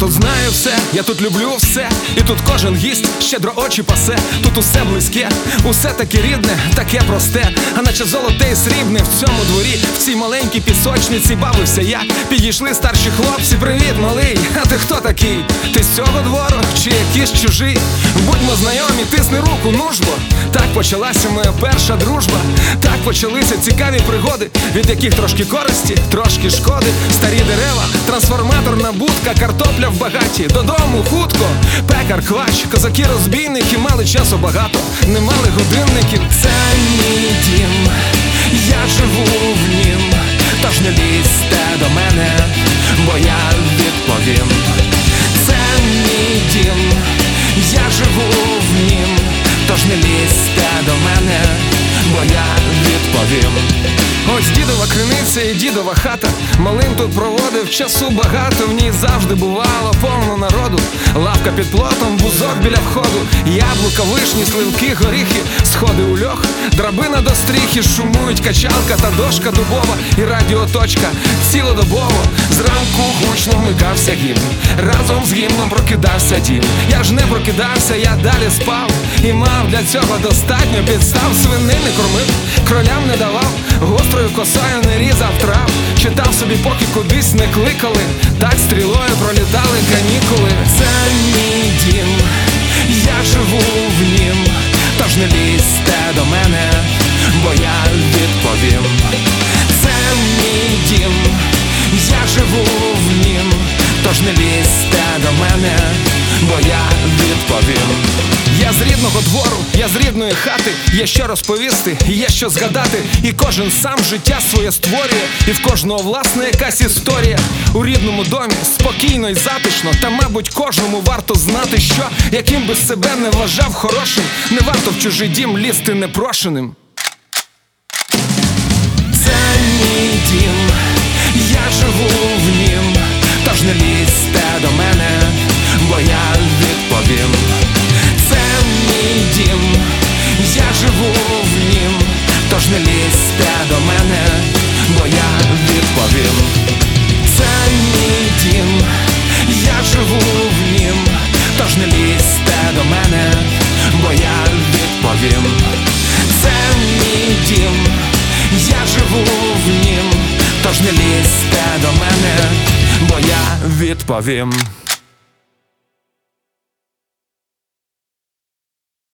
тут знаю все, я тут люблю все, і тут кожен гість щедро очі пасе. Тут усе близьке, усе таке рідне, таке просте, а наче золоте і срібне в цьому дворі. В цій маленькій пісочниці бавився я. Підійшли старші хлопці: привіт, малий, а ти хто такий? Ти з цього двору чи якийсь чужий? Будьмо знайомі, тисни руку, нужбо. Так почалася моя перша дружба. Так почалися цікаві пригоди, від яких трошки користі, трошки шкоди. Старі дерева, трансформаторна будка, картопля в багаті, додому хутко. Пекар, квач, козаки-розбійники мали часу багато, не мали годинників. Це мій дім, я живу в нім, тож не лізьте до мене, бо я відповім. Це мій дім, я живу в нім, тож не лізьте до мене, бо я відповім. Ось дідова криниця і дідова хата. Малим тут проводив часу багато. В ній завжди бувало повно народу. Лавка під плотом, вузок біля входу. Яблука, вишні, сливки, горіхи, сходи у льох, драбина до стріхи. Шумують качалка та дошка дубова і радіоточка цілодобово. Зранку гучно вмикався гімн, разом з гімном прокидався дім. Я ж не прокидався, я далі спав, і мав для цього достатньо підстав. Свиней не кормив, кролям не давав, гострою косою не різав трав. Читав собі, поки кудись не кликали, так стрілою пролітали канікули. Це мій дім, я живу в нім, тож не лізьте до мене, бо я відповім. Це мій дім, я живу в нім, тож не лізьте до мене, бо я відповім. Я з рідного двору, я з рідної хати, є що розповісти, є що згадати. І кожен сам життя своє створює, і в кожного власна якась історія. У рідному домі спокійно і затишно, та мабуть кожному варто знати, що яким би себе не вважав хорошим, не варто в чужий дім лізти непрошеним. Це мій дім, я живу в нім, тож не лізьте до мене, бо я відповім. Це мій дім, я живу в нім, тож не лізьте до мене, бо я відповім. Це мій дім, я живу в нім, тож не лізьте до мене, бо я відповім. Це мій дім, я живу в нім, тож не лізьте до мене, бо я відповім.